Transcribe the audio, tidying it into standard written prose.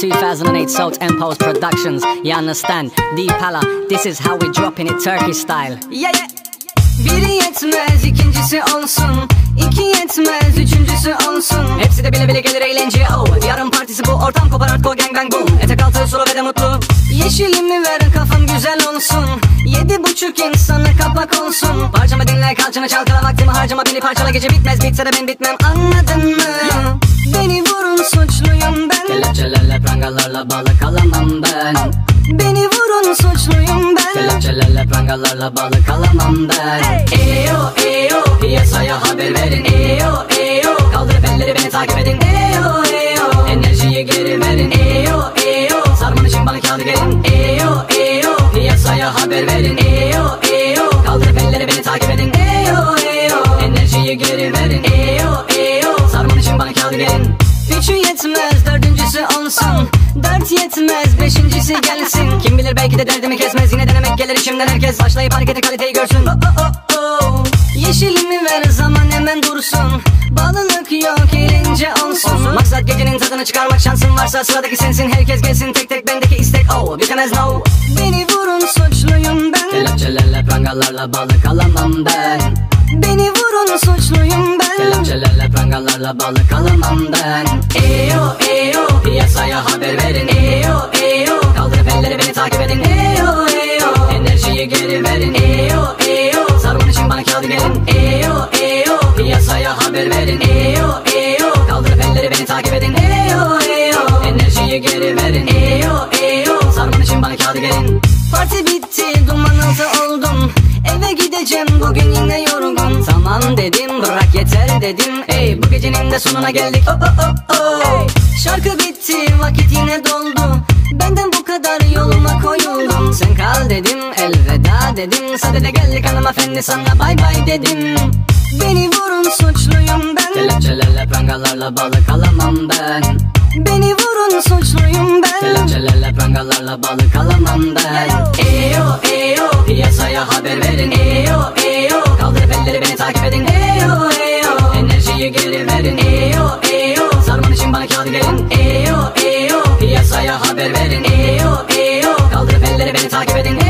2008 Salt and Post Productions. You understand? Deep Hala, this is how we dropping it Turkish style. Yeah yeah. Biri yetmez ikincisi olsun, iki yetmez üçüncüsü olsun. Hepsi de bile bile gelir eğlence oh. Yarın partisi bu, ortam kopar hardcore gang bang boom. Etek altı solo ve de mutlu. Yeşilimi ver kafam güzel olsun, 7,5 insana kapak olsun. Parçamı dinle kalçanı çalkala, vaktimi harcama, beni parçala. Gece bitmez bitse de ben bitmem, anladın mı? Yeah. Beni vurun suçluyum ben, kelepçelerle prangalarla balık alamam ben. Beni vurun suçluyum ben, kelepçelerle prangalarla balık alamam ben. Eyo eyo, piyasaya haber verin. Eyo eyo, kaldırıp elleri beni takip edin. Eyo eyo, enerjiyi geri verin. Eyo eyo, sarman için bana kağıdı gelin. Eyo eyo, piyasaya haber verin. Eyo eyo, kaldırıp elleri beni takip edin. Eyo eyo, enerjiyi geri verin. Eyo eyo, sarman için bana kağıdı gelin. Üçü yetmez dördüncüsü olsun, 4 yetmez beşincisi gelsin. Kim bilir belki de derdimi kesmez, yine denemek gelir içimden herkes. Başlayıp hareketi kaliteyi görsün. Oh oh oh oh. Yeşilimi ver zaman hemen dursun, bağlılık yok eğlence olsun. Maksat gecenin tadını çıkarmak, şansın varsa sıradaki sensin. Herkes gelsin tek tek, bendeki istek oh. Bitemez no. Beni vurun suçluyum ben, kelepçelerle prangalarla balık alamam ben. Beni vurun suçluyum ben, kelepçelerle prangalarla balık alamam ben. Eyo eyo, piyasaya haber verin. Eyo eyo, kaldırıp elleri beni takip edin. Eyo eyo, enerjiyi geri verin. Eyo eyo, sarman için bana kağıdı gelin. Eyo eyo, piyasaya haber verin. Eyo eyo, kaldırıp elleri beni takip edin. Eyo eyo, enerjiyi geri verin. Eyo eyo, sarman için bana kağıdı gelin. parti bitti duman altı oldum, eve gideceğim bugün yine yorgun. Tamam dedim, bırak yeter dedim. Ey bu gecenin de sonuna geldik. Oh oh oh oh. Şarkı bitti vakit yine doldu, benden bu kadar yoluma koyuldum. Sen kal dedim, elveda dedim. Sadede geldik hanımefendi, sana bay bay dedim. Beni vurun suçluyum ben, kelepçelerle prangalarla balık alamam ben. Beni vurun suçluyum ben, kelepçelerle prangalarla balık alamam ben. Eyo eyo, piyasaya haber verin. Eyo eyo, kaldırıp elleri beni takip edin. Eyo eyo, enerjiyi geri verin. Eyo eyo, sarman için bana kağıdı gelin. Eyo eyo, piyasaya haber verin. Eyo eyo, kaldırıp elleri beni takip edin.